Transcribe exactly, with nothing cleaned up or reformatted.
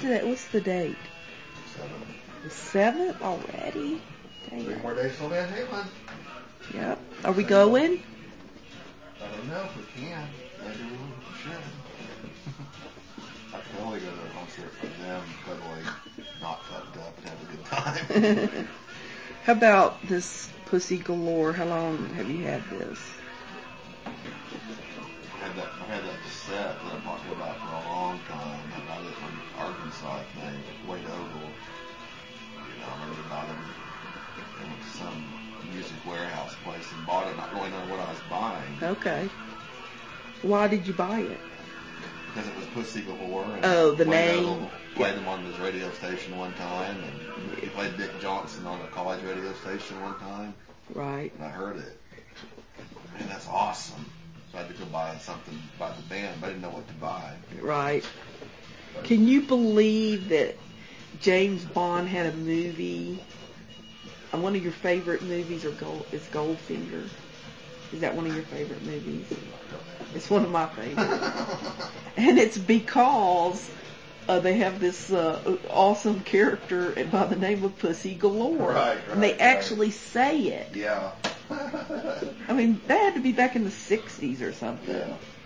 the what's the date? Seven. The seventh already? Dang. Three more days till Van Halen. Yep. Are we going? I don't know if we can. Maybe we should. I can only go to a concert for them, totally not fucked up and have a good time. How about this Pussy Galore? How long have you had this? I had that, I had that cassette that I'm talking about for a long time. I got it from Arkansas, I think, Wade Ogle. You know, I remember bought it in some music warehouse place and bought it, not really knowing what I was buying. Okay. Why did you buy it? Because it was Pussy Galore. And Oh, the Wade name. Ogle played him on his radio station one time, and he played Dick Johnson on a college radio station one time. Right. And I heard it. Man, that's awesome. So I had to go buy something by the band, but I didn't know what to buy. Right. Can you believe that James Bond had a movie? And one of your favorite movies are Gold, is Goldfinger. Is that one of your favorite movies? It's one of my favorites. And it's because uh, they have this uh, awesome character by the name of Pussy Galore. Right, right, and they right. actually say it. Yeah. I mean, that had to be back in the sixties or something. Yeah.